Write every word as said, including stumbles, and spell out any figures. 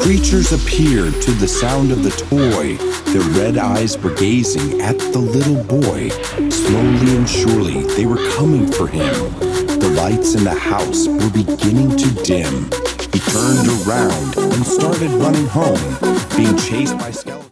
creatures appeared to the sound of the toy. Their red eyes were gazing at the little boy. Slowly and surely, they were coming for him. The lights in the house were beginning to dim. He turned around and started running home, being chased by skeletons.